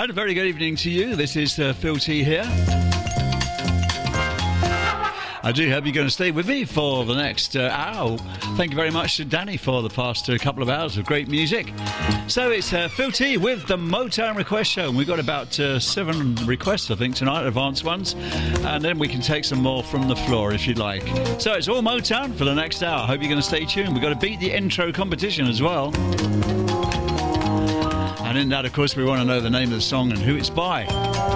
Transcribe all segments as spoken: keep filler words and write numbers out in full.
And a very good evening to you. This is uh, Phil T here. I do hope you're going to stay with me for the next uh, hour. Thank you very much to Danny for the past uh, couple of hours of great music. So it's uh, Phil T with the Motown Request Show. And we've got about uh, seven requests, I think, tonight, advanced ones. And then we can take some more from the floor if you'd like. So it's all Motown for the next hour. I hope you're going to stay tuned. We've got to beat the intro competition as well. And in that, of course, we want to know the name of the song and who it's by.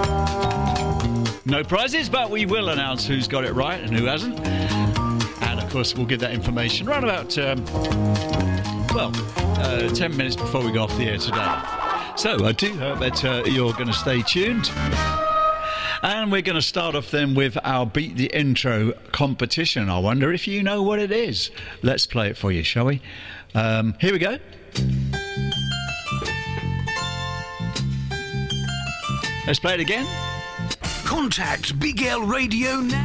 No prizes, but we will announce who's got it right and who hasn't. And, of course, we'll give that information around about, um, well, uh, ten minutes before we go off the air today. So I do hope that uh, you're going to stay tuned. And we're going to start off then with our Beat the Intro competition. I wonder if you know what it is. Let's play it for you, shall we? Um, here we go. Let's play it again. Contact Big L Radio now.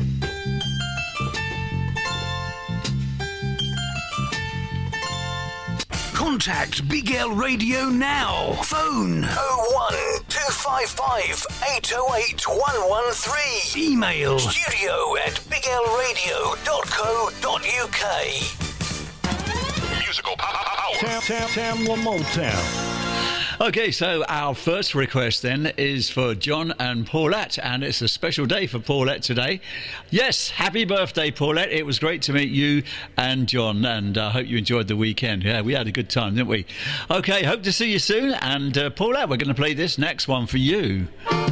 Contact Big L Radio now. Phone oh one two five five eight oh eight one one three. Email studio at big l radio dot co dot u k. Musical power. Tam, tam, tam, Motown. Okay, so our first request then is for John and Paulette, and it's a special day for Paulette today. Yes, happy birthday, Paulette. It was great to meet you and John, and I uh, hope you enjoyed the weekend. Yeah, we had a good time, didn't we? Okay, hope to see you soon, and uh, Paulette, we're going to play this next one for you.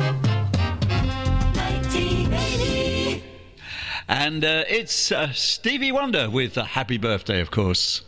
nineteen eighty. And uh, it's uh, Stevie Wonder with a happy birthday, of course.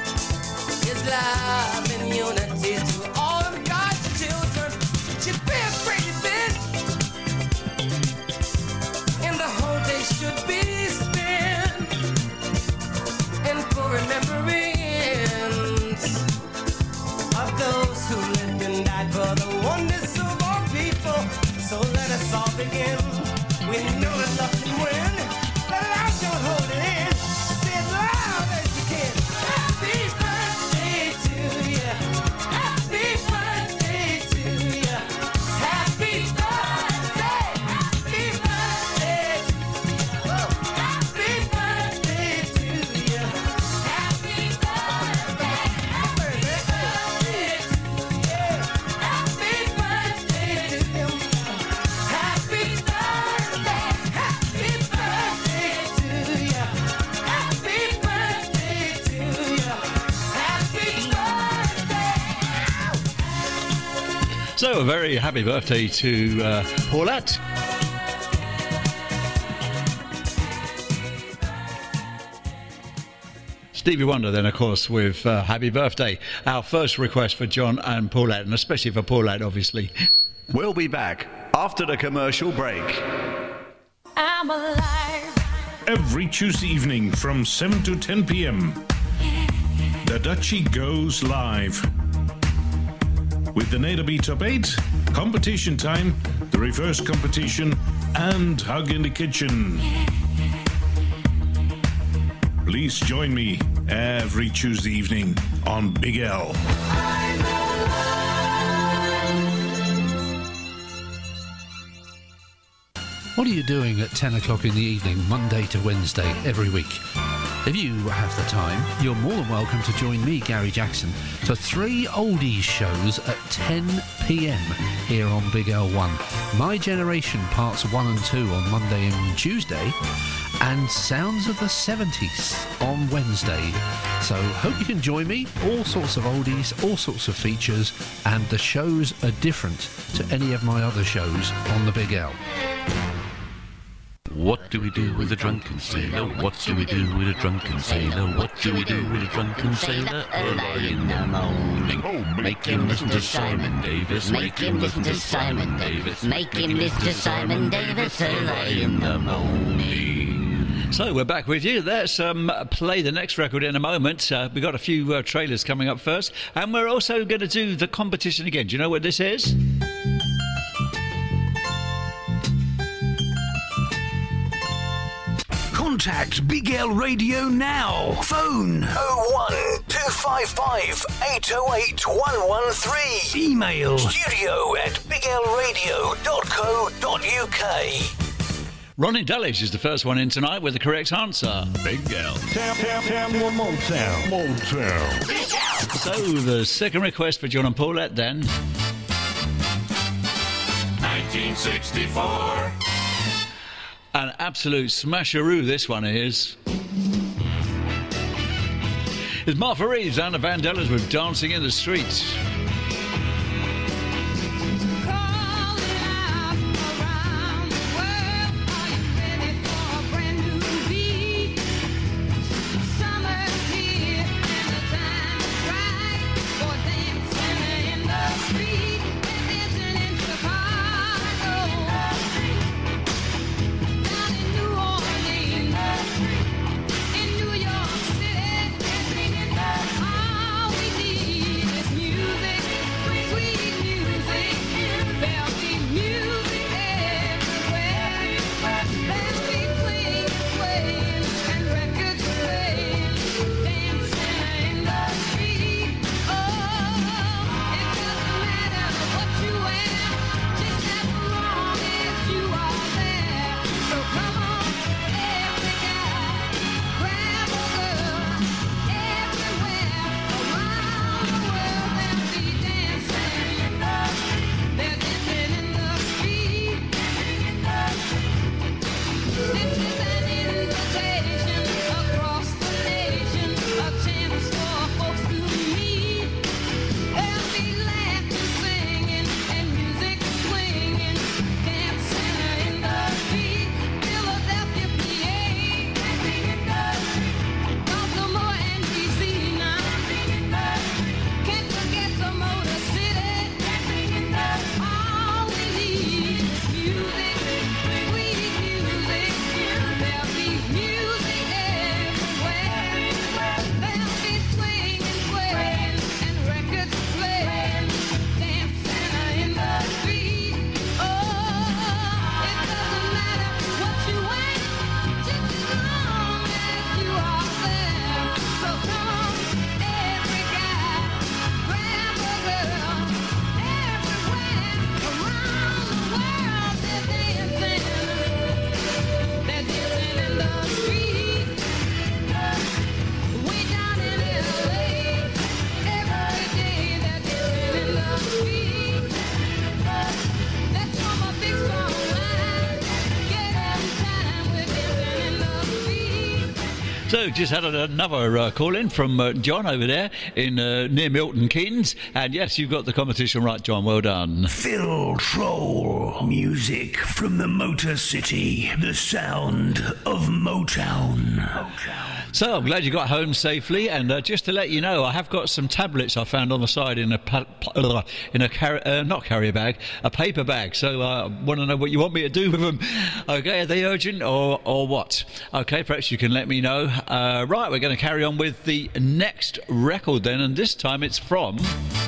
love and unity to all of God's children. She bears So, a very happy birthday to uh, Paulette. Stevie Wonder then, of course, with uh, Happy Birthday. Our first request for John and Paulette, and especially for Paulette, obviously. We'll be back after the commercial break. I'm alive. Every Tuesday evening from seven to ten p.m. The Dutchie goes live. With the Neda Beat Top eight, competition time, the reverse competition, and Hug in the Kitchen. Please join me every Tuesday evening on Big L. What are you doing at ten o'clock in the evening, Monday to Wednesday, every week? If you have the time, you're more than welcome to join me, Gary Jackson, for three oldies shows at ten p.m. here on Big L one. My Generation Parts one and two on Monday and Tuesday, and Sounds of the seventies on Wednesday. So hope you can join me. All sorts of oldies, all sorts of features, and the shows are different to any of my other shows on the Big L. What do we do with a drunken sailor? What do we do with a drunken sailor? What do we do with a drunken sailor? Early in the morning, make him listen to Simon Davis. Make him listen to Simon Davis. Make him listen to Simon Davis. Early in the morning. So we're back with you. Let's um, play the next record in a moment. Uh, we've got a few uh, trailers coming up first, and we're also going to do the competition again. Do you know what this is? Contact Big L Radio now. Phone oh one two five five eight oh eight one one three. Email studio at big l radio dot co dot u k. Ronnie Dulles is the first one in tonight with the correct answer. Big L. Tam, tam, Tamla Motown. Motown. So the second request for John and Paulette then. nineteen sixty-four. An absolute smasheroo this one is. It's Martha Reeves and the Vandellas with Dancing in the Streets. All we need is music. So, just had another uh, call in from uh, John over there in uh, near Milton Keynes, and yes, you've got the competition right, John. Well done. Phil Troll. Music from the Motor City. The sound of Motown. Motown. So, I'm glad you got home safely, and uh, just to let you know, I have got some tablets I found on the side in a pa- pa- in a car- uh, not carrier bag, a paper bag. So, I uh, want to know what you want me to do with them. Okay, are they urgent or or what? Okay, perhaps you can let me know. Uh, right, we're going to carry on with the next record then, and this time it's from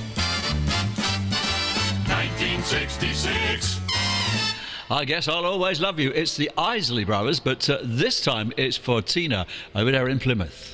nineteen sixty-six. I Guess I'll Always Love You. It's the Isley Brothers, but uh, this time it's for Tina over there in Plymouth.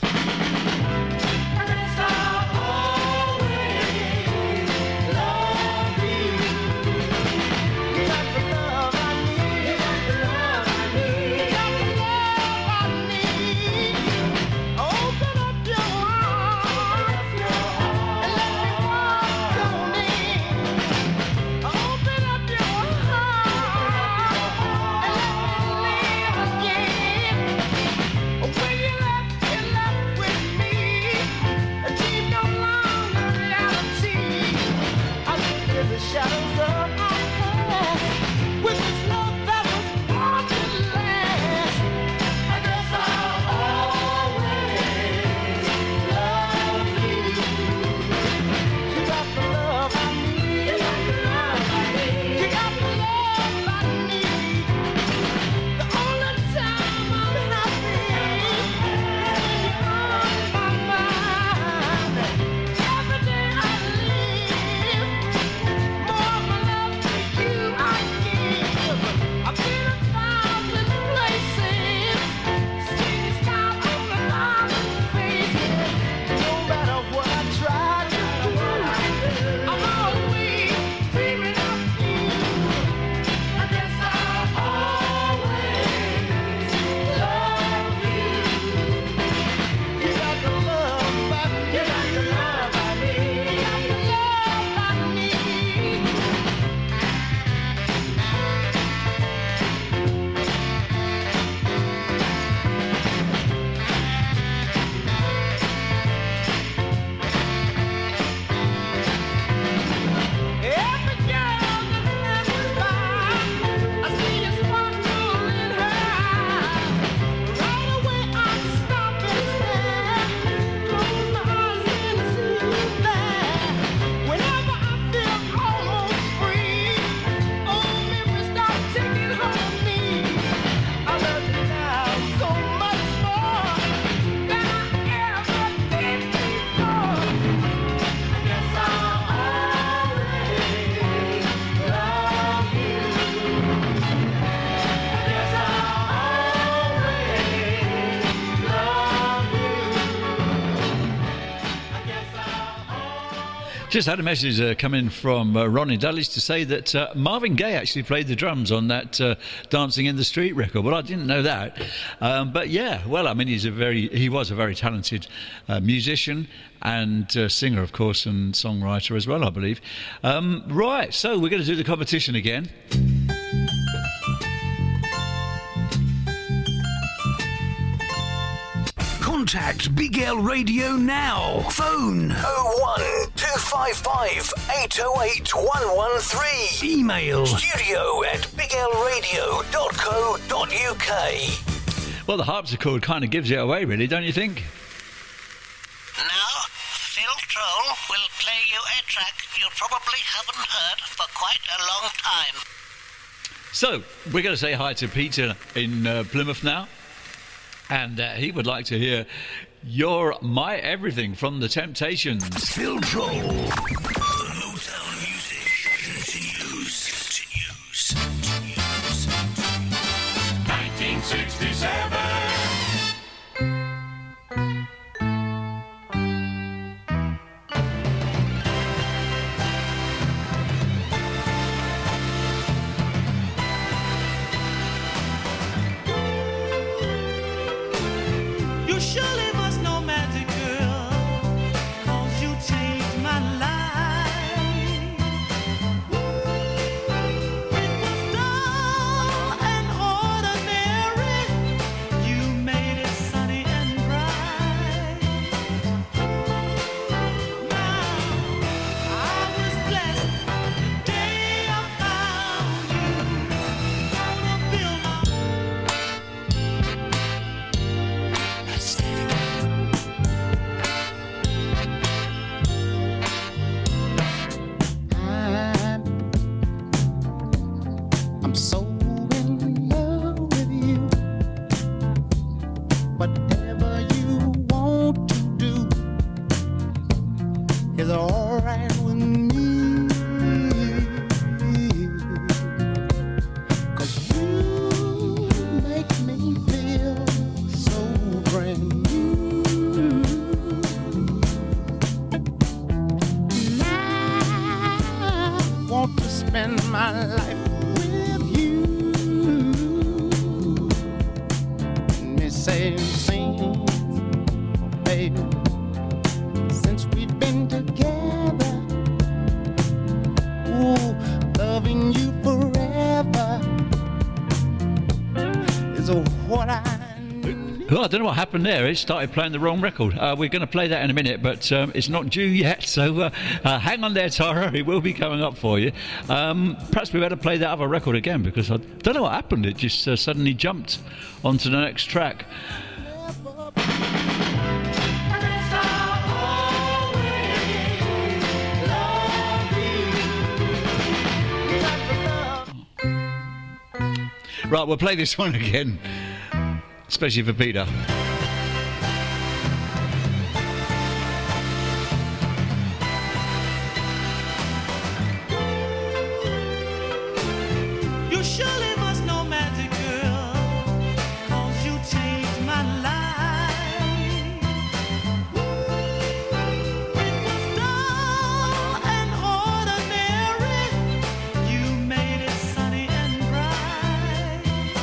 Just had a message uh, come in from uh, Ronnie Dulles to say that uh, Marvin Gaye actually played the drums on that uh, Dancing in the Street record. Well, I didn't know that. Um, but yeah, well, I mean, he's a very, he was a very talented uh, musician and uh, singer, of course, and songwriter as well, I believe. Um, right, so we're going to do the competition again. Contact Big L Radio now. Phone oh one two five five eight oh eight one one three. Email studio at big l radio dot co dot u k. Well, the harpsichord kind of gives it away, really, don't you think? Now, Phil Troll will play you a track you probably haven't heard for quite a long time. So, we're going to say hi to Peter in uh, Plymouth now. And uh, he would like to hear You're My Everything from The Temptations. Phil Troll. The Motown music continues. Continues. Continues. nineteen sixty-seven. You surely must know, magic girl, 'cause you changed my life. Whatever you want to do is alright with me. 'Cause you make me feel so brand new. And I want to spend my life with you. Me say, sing, baby, since we've been together. Ooh, loving you forever is what I. Oh, I don't know what happened there. It started playing the wrong record. Uh, we're going to play that in a minute, but um, it's not due yet. So uh, uh, hang on there, Tara. It will be coming up for you. Um, perhaps we better play that other record again because I don't know what happened. It just uh, suddenly jumped onto the next track. Right, we'll play this one again. Especially for Peter. You surely must know Magic Girl, 'cause you changed my life. It was dull and ordinary. You made it sunny and bright.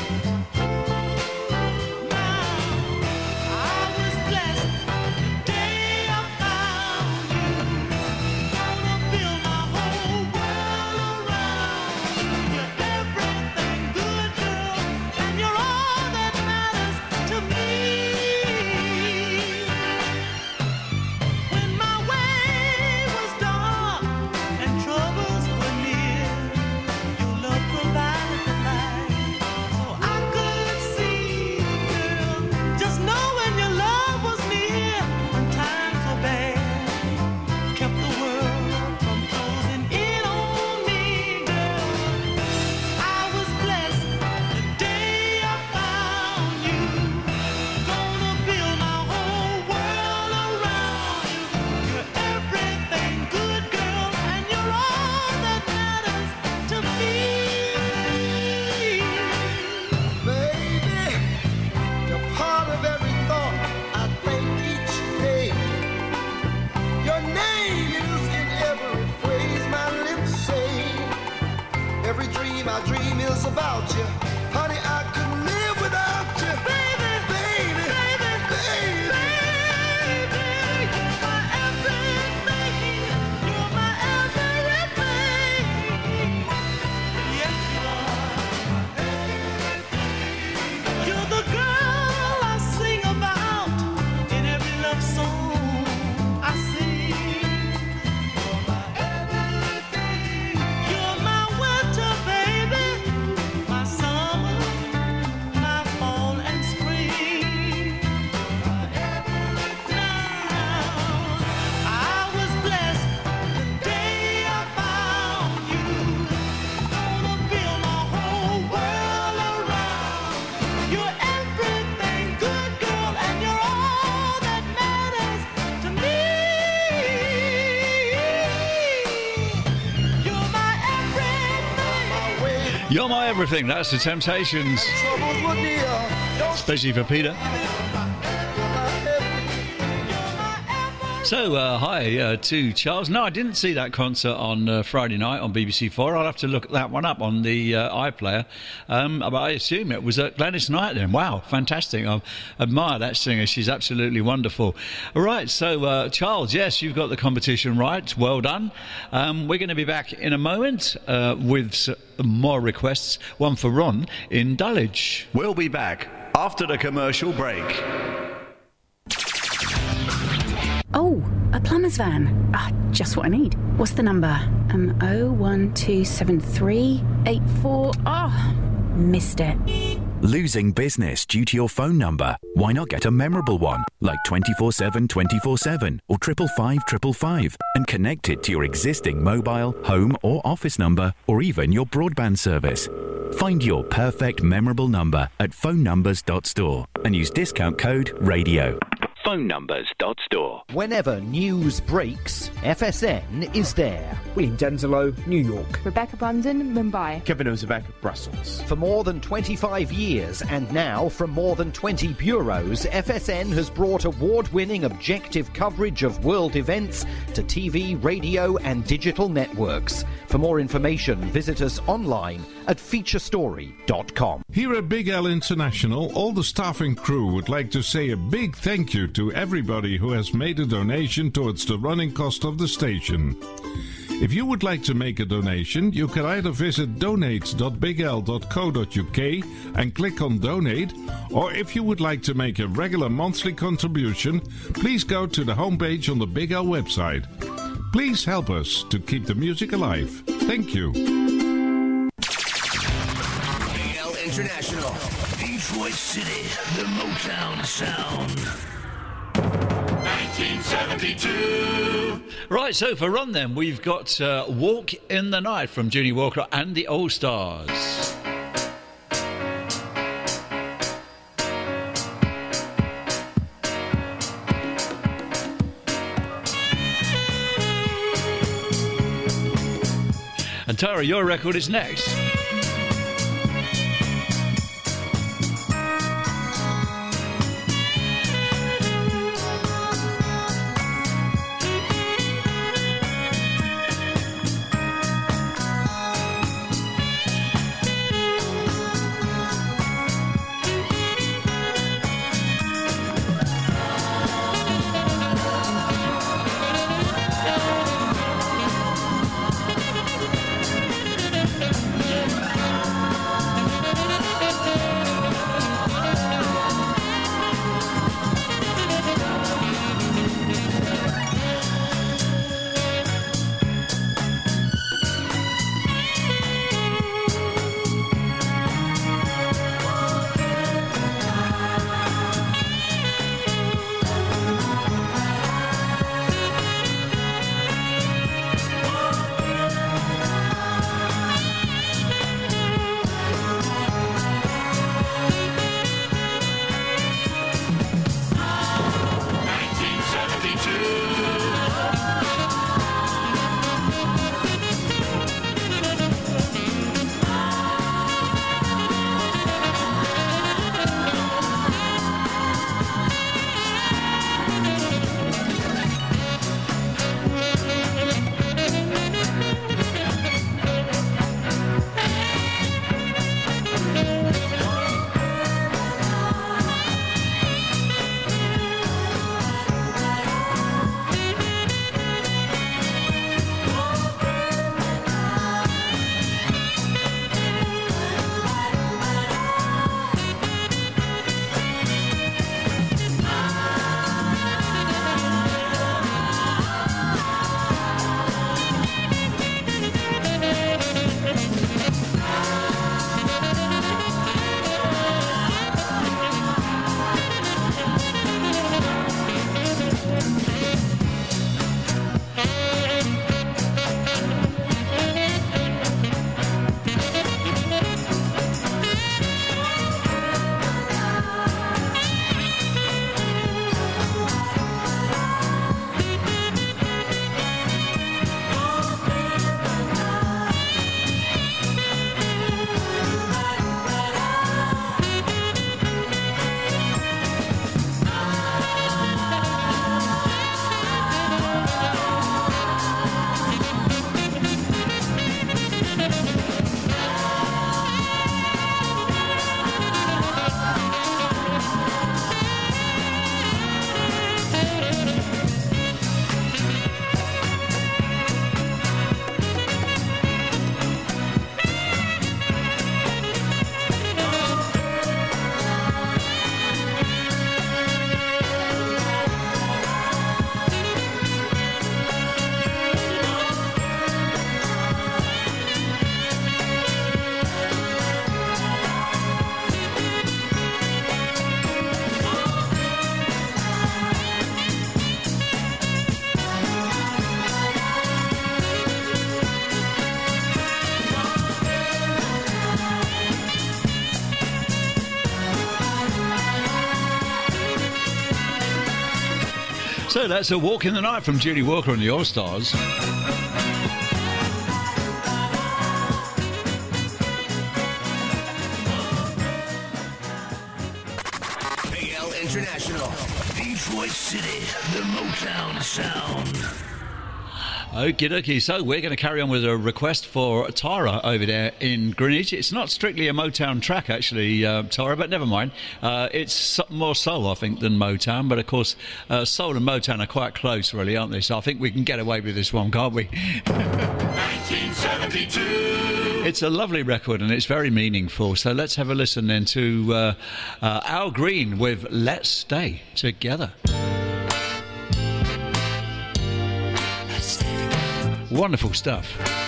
My dream is about you. Honey, I couldn't live without you. Baby, baby, baby, baby, baby, you're my everything. You're my everything. Yes, you are. You're the girl I sing about in every love song I sing. You're my everything. You're my winter, baby. My summer, my fall and spring. Now, I was blessed the day I found you. Gonna build my whole world around. You're everything, good girl, and you're all that matters to me. You're my everything. You're my everything. That's the Temptations. Especially for Peter. So, uh, hi uh, to Charles. No, I didn't see that concert on uh, Friday night on B B C Four. I'll have to look that one up on the uh, iPlayer. Um, but I assume it was at Gladys Knight then. Wow, fantastic. I admire that singer. She's absolutely wonderful. All right, so uh, Charles, yes, you've got the competition right. Well done. Um, we're going to be back in a moment uh, with s- more requests. One for Ron in Dulwich. We'll be back after the commercial break. Oh, a plumber's van. Ah, just what I need. What's the number? Um, oh one two seven three eight four. Oh, missed it. Losing business due to your phone number? Why not get a memorable one, like twenty-four seven twenty-four seven or triple five triple five, and connect it to your existing mobile, home or office number, or even your broadband service? Find your perfect memorable number at phone numbers dot store and use discount code RADIO. phone numbers dot store. Whenever news breaks, F S N is there. William Denzelo, New York. Rebecca Brandon, Mumbai. Kevin Ozebek, Brussels. For more than twenty-five years and now from more than twenty bureaus, F S N has brought award-winning objective coverage of world events to T V, radio and digital networks. For more information, visit us online at feature story dot com. Here at Big L International, all the staff and crew would like to say a big thank you to everybody who has made a donation towards the running cost of the station. If you would like to make a donation, you can either visit donate dot big l dot co dot u k and click on donate, or if you would like to make a regular monthly contribution, please go to the homepage on the Big L website. Please help us to keep the music alive. Thank you. Big L International, Detroit City, the Motown sound. nineteen seventy-two. Right, so for Run then, we've got uh, Walk in the Night from Junie Walker and the All Stars. And Tara, your record is next. Yeah. So that's A Walk in the Night from Judy Walker and the All Stars. Big L International. Detroit City, the Motown sound. Okie dokie, so we're going to carry on with a request for Tara over there in Greenwich. It's not strictly a Motown track, actually, uh, Tara, but never mind. Uh, it's so- more soul, I think, than Motown, but of course, uh, soul and Motown are quite close, really, aren't they? So I think we can get away with this one, can't we? nineteen seventy-two. It's a lovely record and it's very meaningful. So let's have a listen then to uh, uh, Al Green with Let's Stay Together. Wonderful stuff.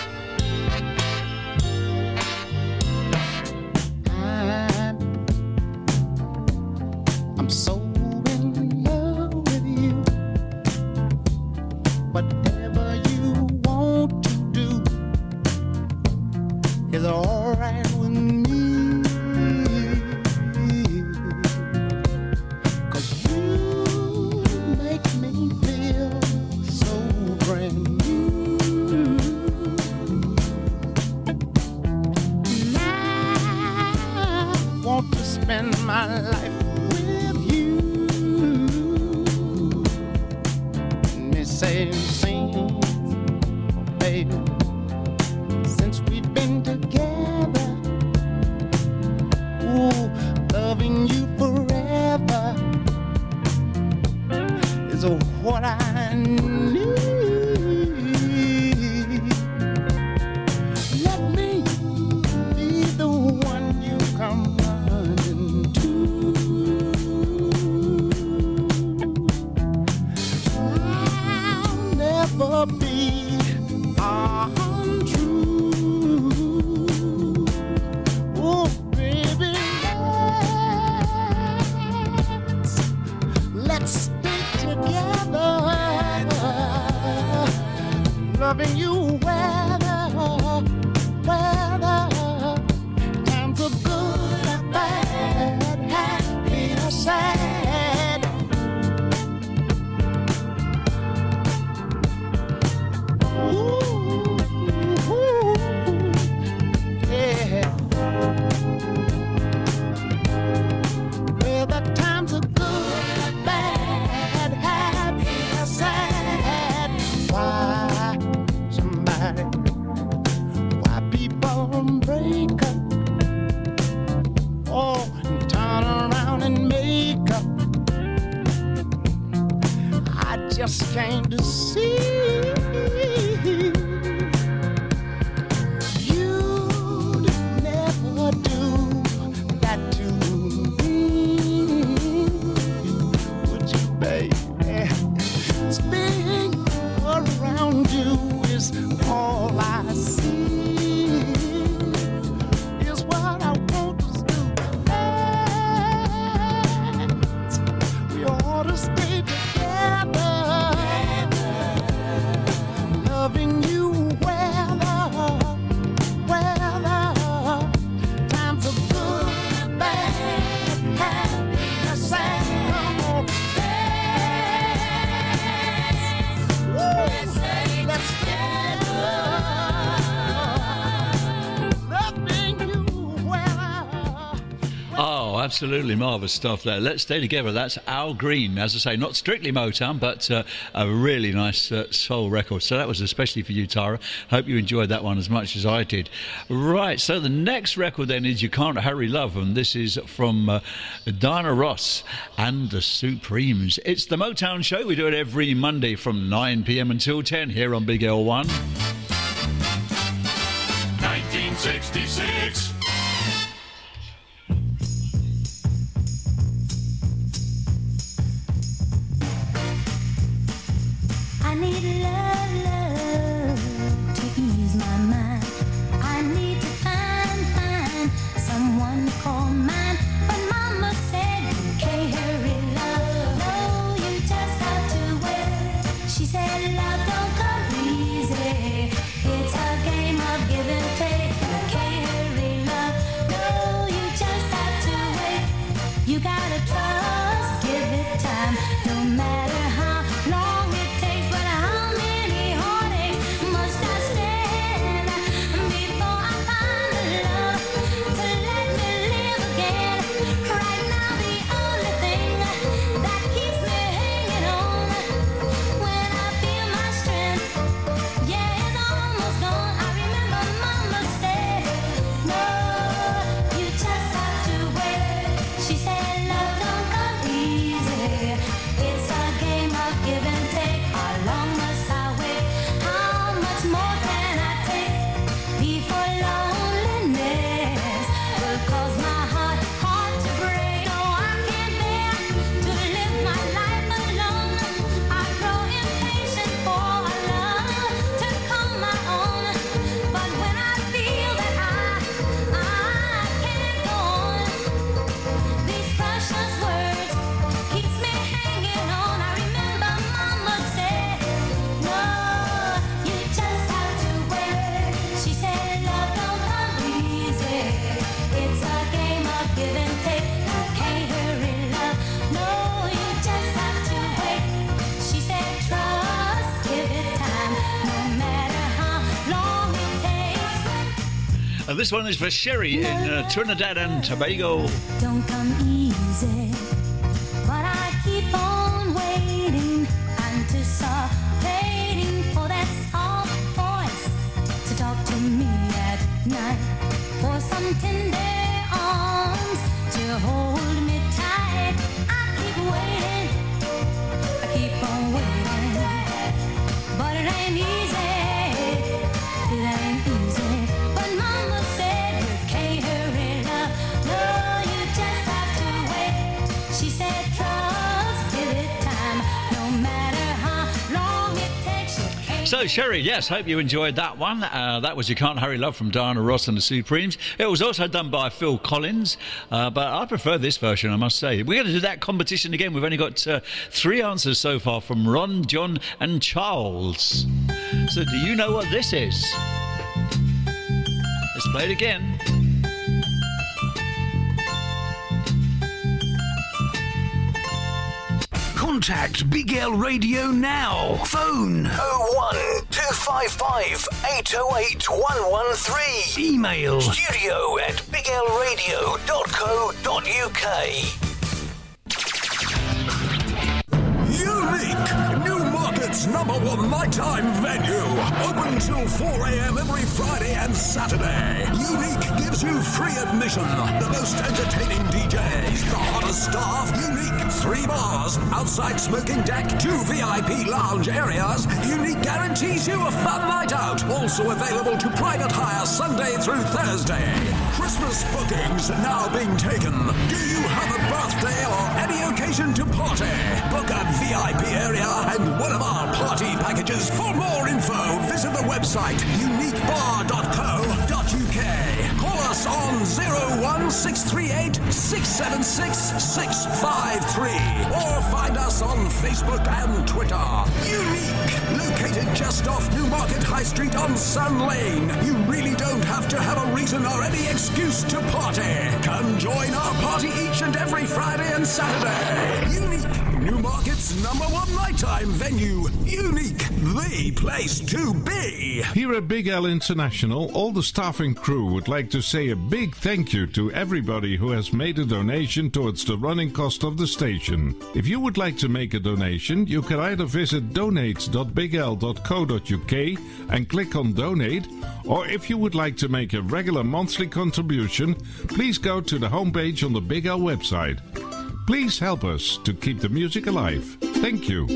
I'm so in love with you. Whatever you want to do is alright with me. 'Cause you make me feel so brand new. Want to spend my life with you. Me say, sing, baby, since we've been together. Ooh, loving you forever is what I need. Let me be the one you come running to. I'll never be untrue. Oh, baby, let's, let's stay together. Loving you weather, weather. Times are good and bad, happy or sad. Ooh, ooh, yeah. Well, the times are good and bad, happy or sad. Why somebody, why people break up? Oh, and turn around and make up. I just came to see you'd never do that to me, would you, baby? Spinning around you is all I see. Is what I want us to do. We ought to stay together. Loving you weather, weather. Times are good and bad, happy and sad. Come on, let's stay, let's stay together. Loving you weather. Oh, absolutely marvellous stuff there. Let's Stay Together. That's Al Green. As I say, not strictly Motown, but uh, a really nice uh, soul record. So that was especially for you, Tara. Hope you enjoyed that one as much as I did. Right, so the next record then is You Can't Hurry Love, and this is from uh, Diana Ross and the Supremes. It's the Motown Show. We do it every Monday from nine p.m. until ten here on Big L one. nineteen sixty-six. I need love, love to ease my mind. I need to find, find someone to call mine. But Mama said you can't hurry love. No, you just have to wait. She said love don't come easy. It's a game of give and take. You can't hurry love. No, you just have to wait. You gotta trust, give it time. No matter how long. And this one is for Sherry in uh, Trinidad and Tobago. Don't come easy, but I keep on waiting, anticipating for that soft voice to talk to me at night, for some tender arms to hold me tight. I keep waiting, I keep on waiting, but it ain't easy, it ain't easy. But Mama said you can't hurry love, no, you just have to wait. She said trust, give it time, no matter how long it takes. You can't. So, Sherry, yes, hope you enjoyed that one. Uh, that was You Can't Hurry Love from Diana Ross and the Supremes. It was also done by Phil Collins, uh, but I prefer this version, I must say. We're going to do that competition again. We've only got uh, three answers so far from Ron, John and Charles. So, do you know what this is? Let's play it again. Contact Big L Radio now. Phone oh one two five five eight oh eight one one three. Email studio at biglradio.co.uk. Unique! Newmarket's number one nighttime venue. Open till four a.m. every Friday and Saturday. Unique gives you free admission. The most entertaining D Js, the hottest staff. Unique three bars, outside smoking deck, two V I P lounge areas. Unique guarantees you a fun night out. Also available to private hire Sunday through Thursday. Christmas bookings now being taken. Do you have a birthday or any occasion to party? Book a V I P area and one of our party packages. For more info, visit the website unique bar dot co dot uk. Call us on oh one six three eight six seven six six five three or find us on Facebook and Twitter. Unique, located just off Newmarket High Street on Sun Lane. You really don't have to have a reason or any excuse to party. Come join our party each and every Friday and Saturday. Unique, Newmarket's number one nighttime venue. Unique, the place to be. Here at Big L International, all the staff and crew would like to say a big thank you to everybody who has made a donation towards the running cost of the station. If you would like to make a donation, you can either visit donate dot big l dot co dot uk and click on donate, or if you would like to make a regular monthly contribution, please go to the homepage on the Big L website. Please help us to keep the music alive. Thank you.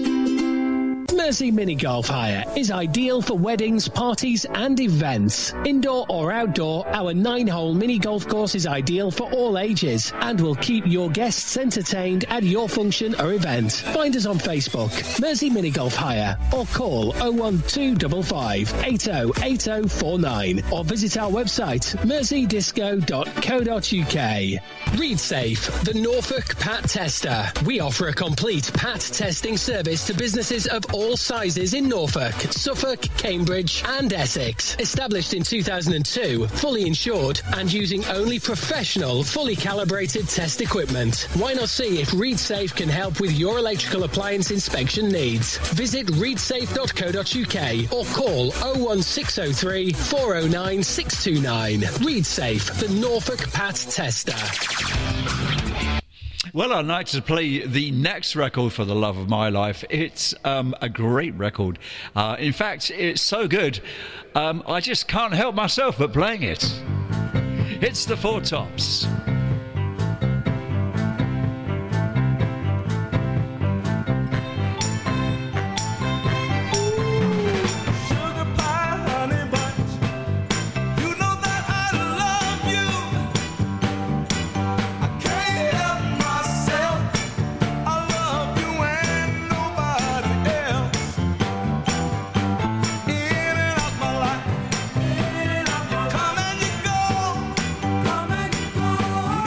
Mersey Mini Golf Hire is ideal for weddings, parties and events. Indoor or outdoor, our nine-hole mini golf course is ideal for all ages and will keep your guests entertained at your function or event. Find us on Facebook, Mersey Mini Golf Hire, or call oh one two five five eight oh eight oh four nine or visit our website, mersey disco dot co dot uk. ReadSafe, the Norfolk Pat Tester. We offer a complete Pat testing service to businesses of all sizes in Norfolk, Suffolk, Cambridge and Essex. Established in two thousand two, fully insured and using only professional, fully calibrated test equipment. Why not see if ReadSafe can help with your electrical appliance inspection needs? Visit read safe dot co dot uk or call oh one six oh three four oh nine six two nine. ReadSafe, the Norfolk Pat Tester. Well, I'd like to play the next record for the love of my life. It's um, a great record. Uh, in fact, it's so good, um, I just can't help myself but playing it. It's the Four Tops. Come and you go, come and you go.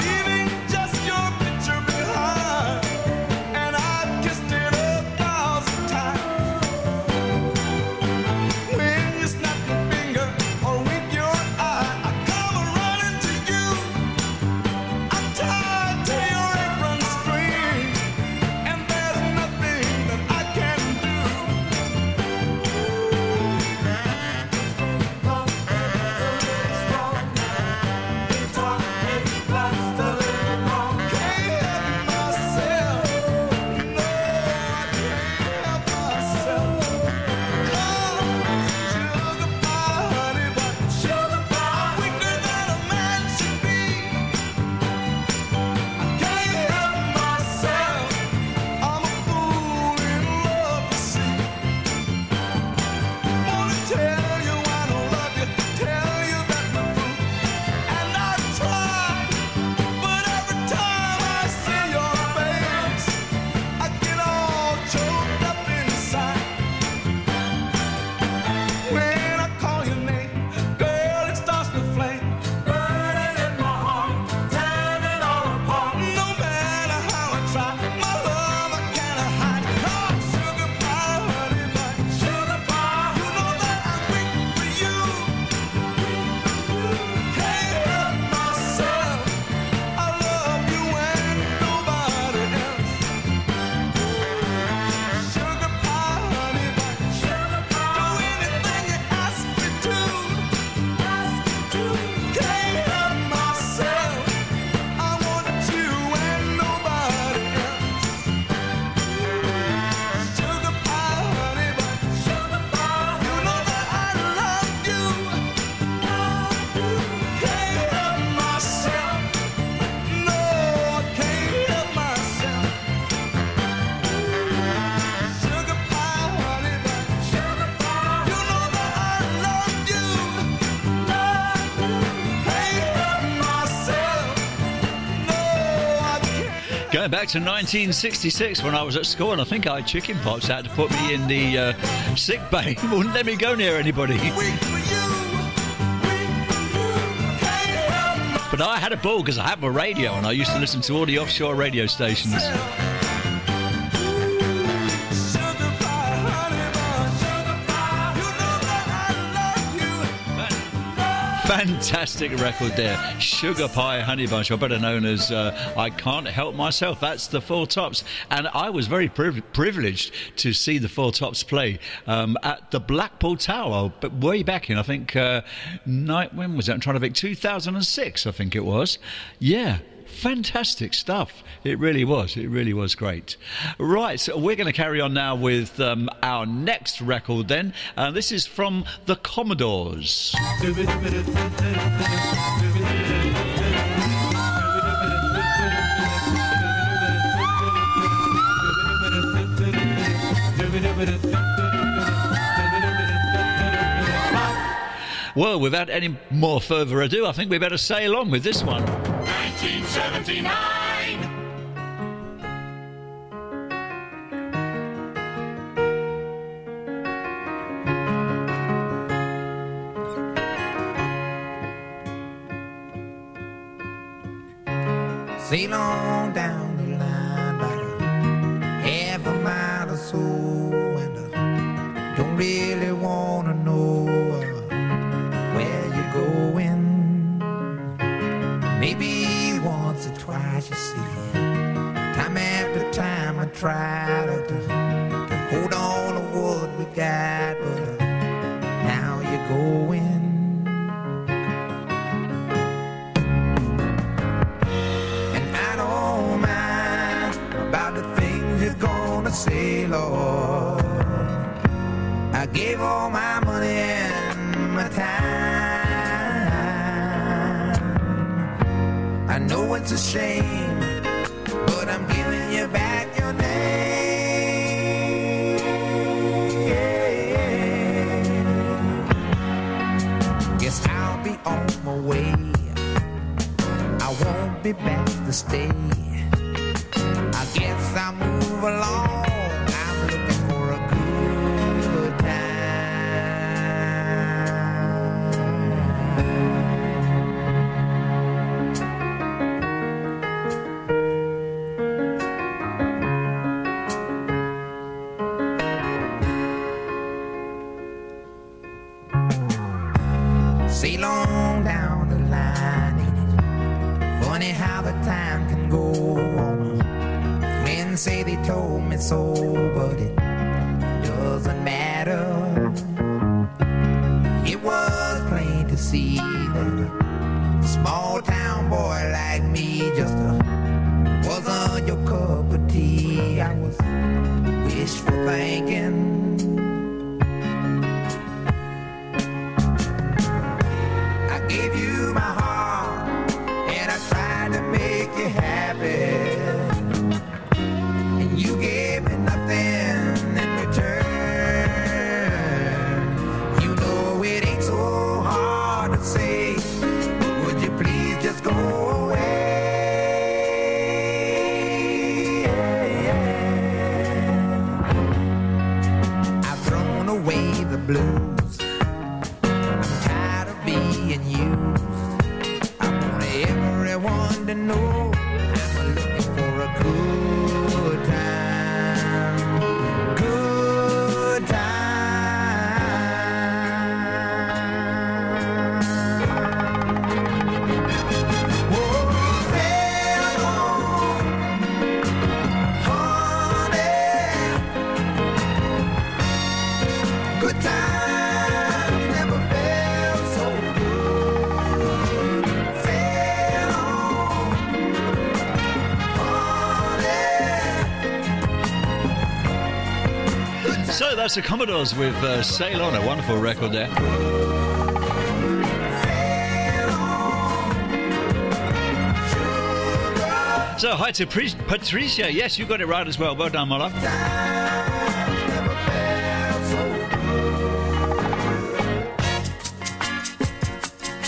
Going back to nineteen sixty-six when I was at school, and I think I had chicken pox. They had to put me in the uh, sick bay. Wouldn't let me go near anybody. But I had a ball because I had my radio, and I used to listen to all the offshore radio stations. Fantastic record there. Sugar Pie Honey Bunch, or better known as uh, I Can't Help Myself. That's the Four Tops. And I was very priv- privileged to see the Four Tops play um, at the Blackpool Tower, but way back in, I think, uh, night, when was that? I'm trying to think, two thousand six, I think it was. Yeah. Fantastic stuff. It really was. It really was great. Right, so we're going to carry on now with um, our next record then. Uh, this is from the Commodores. Well, without any more further ado, I think we better sail on with this one. nineteen seventy-nine. Sail on down the line about half a mile or so, and I don't really want to know where you're going. Maybe once or twice, you see, time after time I try to, to, to hold on to what we got, but uh, now you're going. And I don't mind about the things you're gonna say, Lord. I gave all my money and my time. I know it's a shame, but I'm giving you back your name. Guess I'll be on my way. I won't be back to stay. I guess I'll move along. I'm looking for a good time. Sail on down the line, ain't it funny how the time can go on? Men say they told me so, but it doesn't matter. It was plain to see that a small town boy like me just uh, wasn't your cup of tea. I was wishful thinking. Gave you my heart, and I tried to make you happy, and you gave me nothing in return. You know it ain't so hard to say, but would you please just go away? I've thrown away the blues. Everyone to know I'm looking for a good time, good time. Oh, sail on, honey, good times never felt so good. Sail So that's the Commodores with uh, Sail On, a wonderful record there. So hi to Pri- Patricia. Yes, you got it right as well. Well done, my love.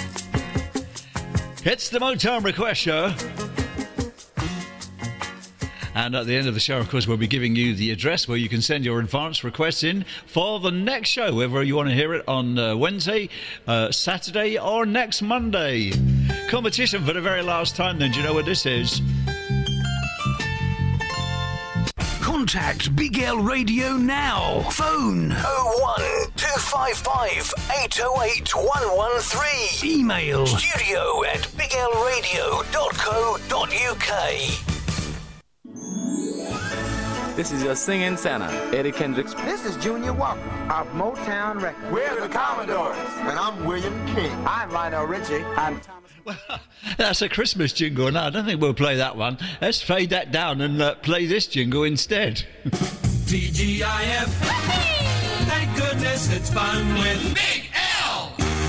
It's the Motown Request Show. And at the end of the show, of course, we'll be giving you the address where you can send your advance requests in for the next show, whether you want to hear it on uh, Wednesday, uh, Saturday, or next Monday. Competition for the very last time, then. Do you know what this is? Contact Big L Radio now. Phone oh one two five five eight oh eight one one three. Email studio at big l radio dot co dot u k. This is your singing Santa, Eddie Kendricks. This is Junior Walker of Motown Records. We're the Commodores, and I'm William King. I'm Lionel Richie. I'm Thomas. Well, that's a Christmas jingle. No, I don't think we'll play that one. Let's fade that down and uh, play this jingle instead. T G I F. Thank goodness it's fun with Big L.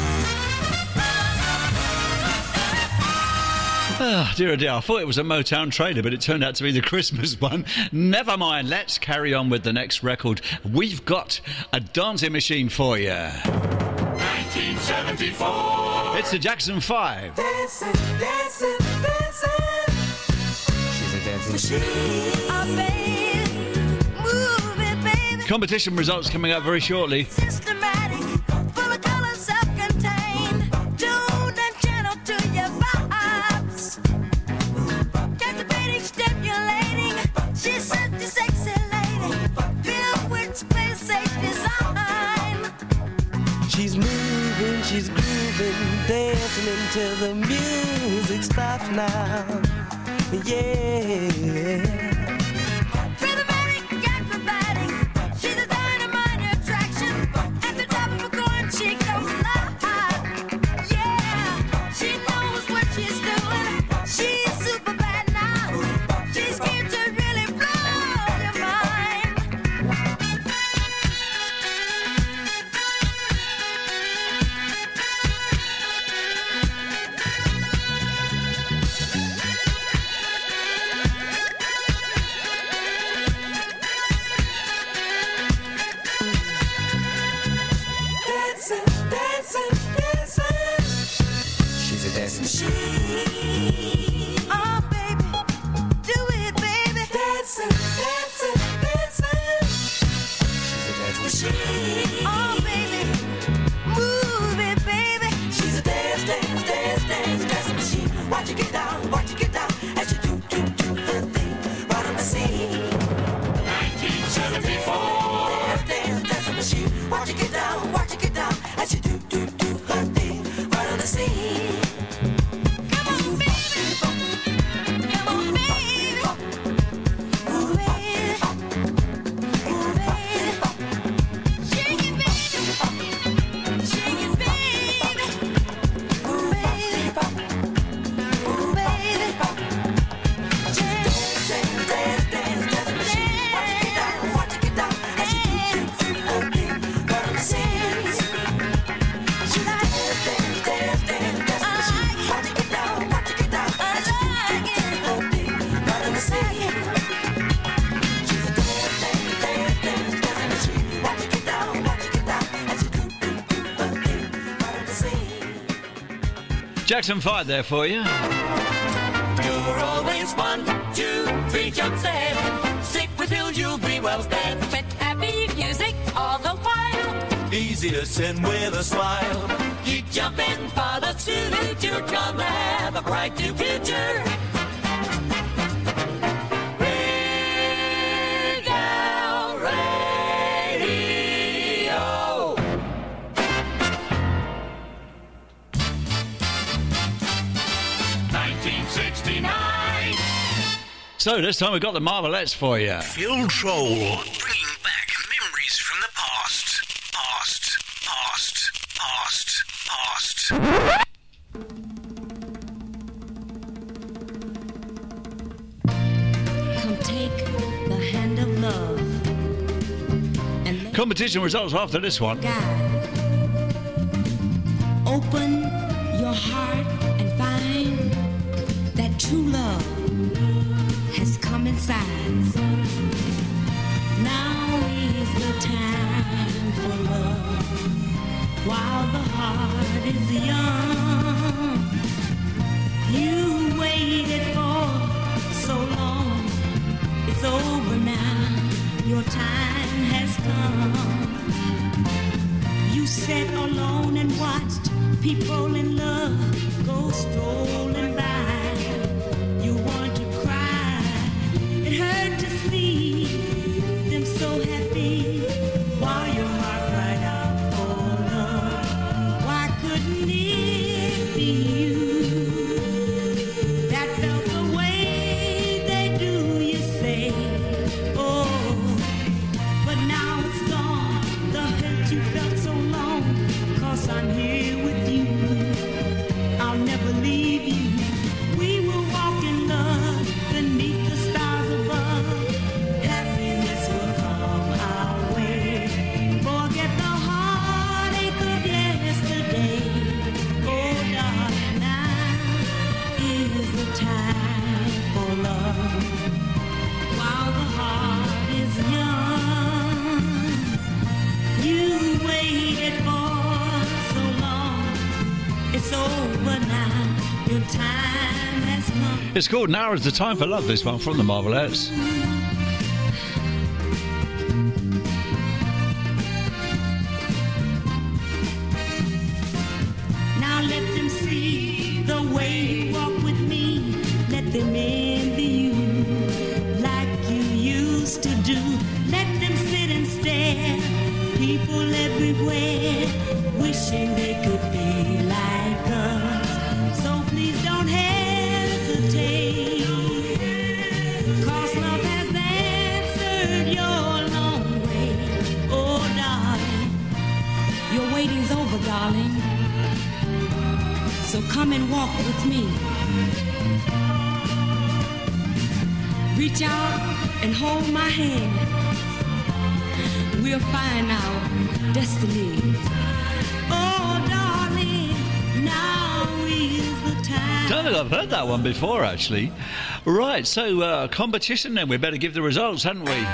Oh, dear, oh dear. I thought it was a Motown trailer, but it turned out to be the Christmas one. Never mind. Let's carry on with the next record. We've got a dancing machine for you. nineteen seventy-four. It's the Jackson Five. Dancing, dancing, dancing. She's a dancing machine. Oh, baby, move it, baby. Competition results coming up very shortly. Systematic, full of color, self-contained, tuned and channeled to your vibes. Captivating, stimulating, she's such a sexy lady, filled with space, safe design. She's moving, she's grooving, dancing until the music stops now. Yeah. Rhythmatic, acrobatic, she's a dynamite attraction. At the top of her coin, she goes live. Yeah, she knows what she's doing. She's super bad now. She's here to really blow your mind. Dancing, dancing, dancing. She's a dancing machine. Oh, baby, do it, baby. Dancing, dancing, dancing. She's a dancing machine. Oh, baby, move it, baby. She's a dance, dance, dance, dance, dancing machine. Watch you get down, watch you get down as you do, do, do her thing right on the scene. nineteen seventy-four. Dance, dance, dancing machine. Watch you get down, watch you get down as you do, do, do her thing right on the scene. Come on, baby. Come on, baby. Move it. Move it. Shake it, baby. Shake it, baby. Move it. Move it. Dance, dance, dance, dance, dancing machine. Watch you get down, watch you get down as you do, do, do her thing right on the scene. She's a dance, dance, dance, dance, dancing machine. Watch you get down, watch you get down as you do, do, do her thing right on the scene. She's a dance, dance, dance, dance, dancing machine. Watch you get down, watch you get down as you do, do, do her thing right on the scene. Jackson Five there for you. You're always one, two, three jumps ahead. Stick with Hill, you'll be well fed. With happy music all the while. Easy to send with a smile. You jump in for the suit, you're gonna have a bright new future. Big L Radio. nineteen sixty-nine. So this time we've got the Marvelettes for you. Phil Troll, bringing back memories from the past. Past, past, past, past. Come take the hand of love and let Competition results after this one. guide. Open your heart and find that true love has come inside. Now is the time for love while the heart is young. You waited for so long time has come. You sat alone and watched people in love go strolling by. You want to cry. It hurt to see them so happy while your heart cried out for love. Why couldn't it be you that felt the way they do, you say? Oh, but now it's gone, the hurt you felt so long, 'cause I'm here with you. I'll never leave you. We will walk in love beneath the stars above. Happiness will come our way. Forget the heartache of yesterday. Oh, darling, now is the time for love. While the heart is young, you waited for so long. It's over now. Your time has come. It's called Now is the Time for Love, this one from the Marvelettes. Now let them see the way you walk with me. Let them envy you like you used to do. Let them sit and stare. People everywhere wishing they could be like us. So please don't hesitate. 'Cause love has answered your long way. Oh, darling, your waiting's over, darling. So come and walk with me. Reach out and hold my hand. We'll find our destiny. Oh, darling, now is the time. Don't think I've heard that one before, actually. Right, so uh, competition then. We better give the results, hadn't we?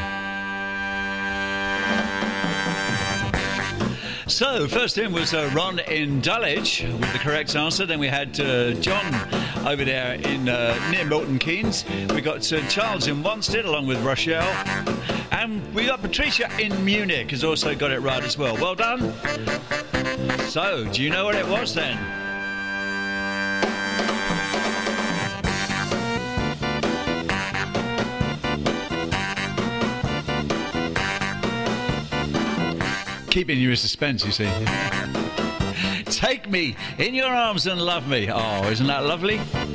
So, first in was uh, Ron in Dulwich with the correct answer. Then we had uh, John over there in uh, near Milton Keynes. We got uh, Charles in Wanstead along with Rochelle. And we got Patricia in Munich has also got it right as well. Well done. So, do you know what it was then? Keeping you in suspense, you see. Take me in your arms and love me. Oh, isn't that lovely?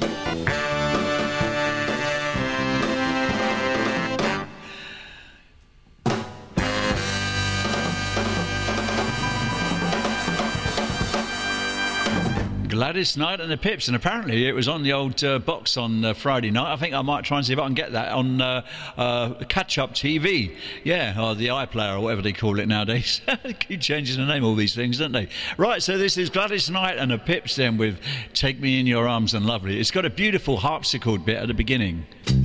Gladys Knight and the Pips, and apparently it was on the old uh, box on uh, Friday night. I think I might try and see if I can get that on uh, uh, Catch-Up T V. Yeah, or the iPlayer or whatever they call it nowadays. They keep changing the name of all these things, don't they? Right, so this is Gladys Knight and the Pips then with Take Me in Your Arms and Lovely. It's got a beautiful harpsichord bit at the beginning.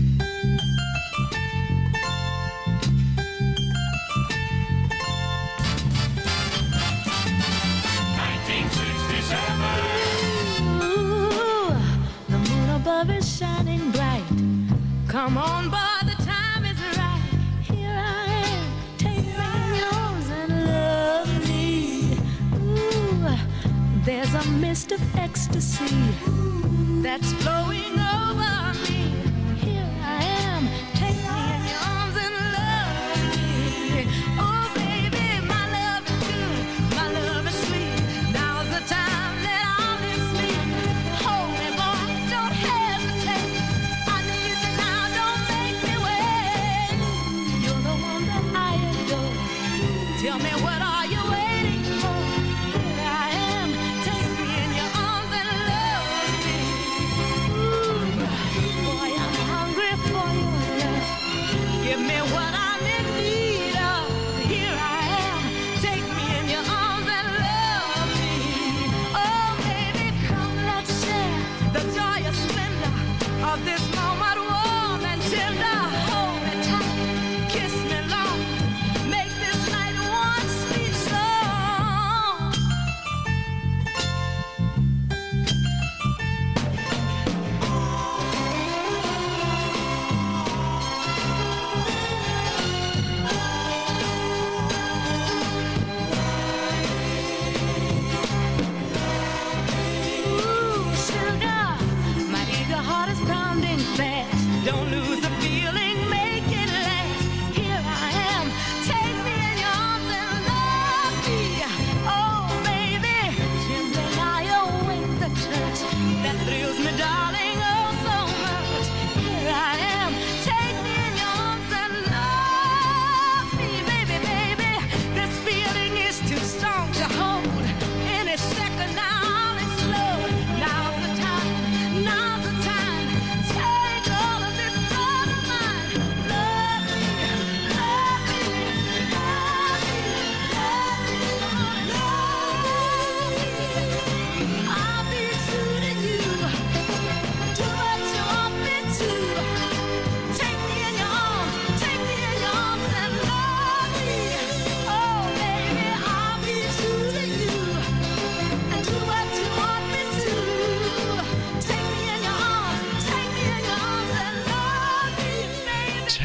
Is shining bright. Come on, boy, the time is right. Here I am, take me in your arms and love me. Ooh, there's a mist of ecstasy that's flowing over me. Here I am, take me in your arms and love me. Oh, baby, my love is good, my love is sweet. Now's the time that I'll be sweet. Hold me, boy, don't hesitate. I need you now, don't make me wait. You're the one that I adore. Tell me, what are you waiting for? Here I am, take me in your arms and love me. Ooh, boy, I'm hungry for your love. Give me what I'm in need of. Here I am, take me in your arms and love me. Oh, baby, come, let's share the joyous splendor of this moment, warm and tender. Hold me tight, kiss me long, make this night one sweet song.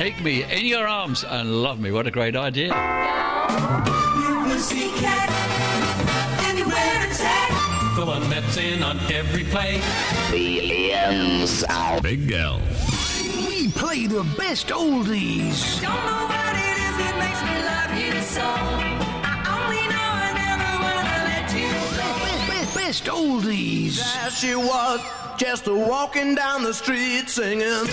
Take Me in Your Arms and Love Me. What a great idea. Pussycat, anywhere it's at. The one that's in on every play. Billions. Big L. We play the best oldies. Don't know what it is that makes me love you so. I only know I never wanna let you go. Best, best oldies. There she was, just a walking down the street singing.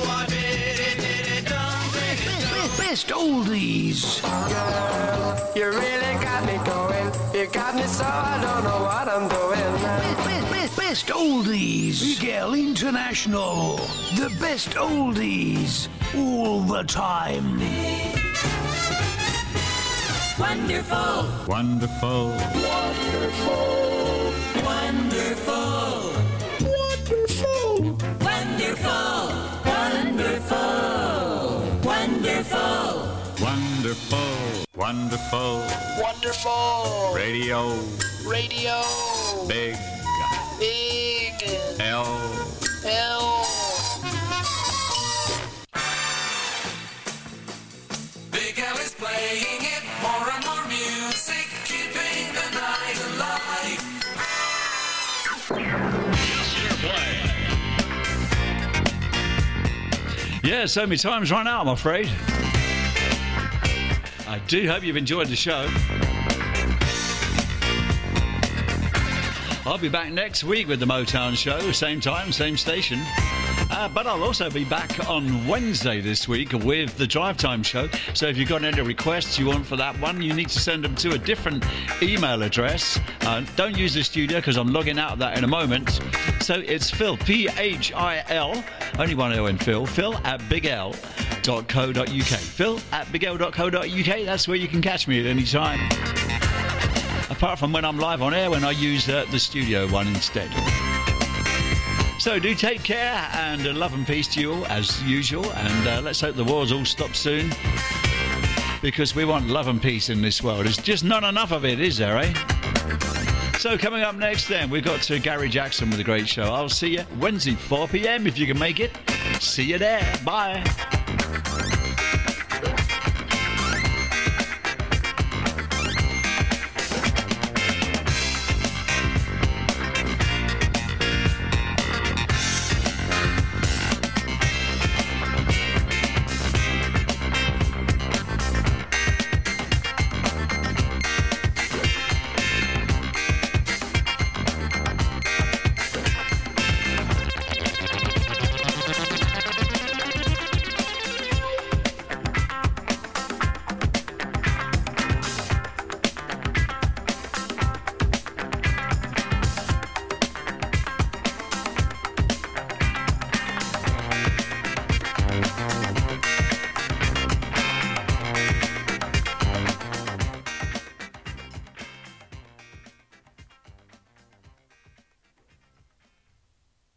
Best oldies. Girl, you really got me going. You got me so I don't know what I'm doing. Best, best, best oldies. Big L International. The best oldies. All the time. Wonderful. Wonderful. Wonderful. Wonderful. Wonderful. Wonderful. Wonderful. Wonderful. Wonderful. Wonderful. Wonderful. Radio. Radio. Big. Big. L. L. Big L is playing it. More and more music, keeping the night alive. Yeah, so many times run out, I'm afraid. I do hope you've enjoyed the show. I'll be back next week with the Motown Show, same time, same station. Uh, but I'll also be back on Wednesday this week with the Drive Time Show. So if you've got any requests you want for that one, you need to send them to a different email address. Uh, don't use the studio because I'm logging out of that in a moment. So it's Phil, P H I L, only one L in Phil, Phil at big l dot co dot uk. Phil at big l dot co dot uk, that's where you can catch me at any time. Apart from when I'm live on air, when I use uh, the studio one instead. So do take care, and uh, love and peace to you all, as usual. And uh, let's hope the wars all stop soon, because we want love and peace in this world. There's just not enough of it, is there, eh? So coming up next then, we've got uh, Gary Jackson with a great show. I'll see you Wednesday, four p.m. if you can make it. See you there. Bye.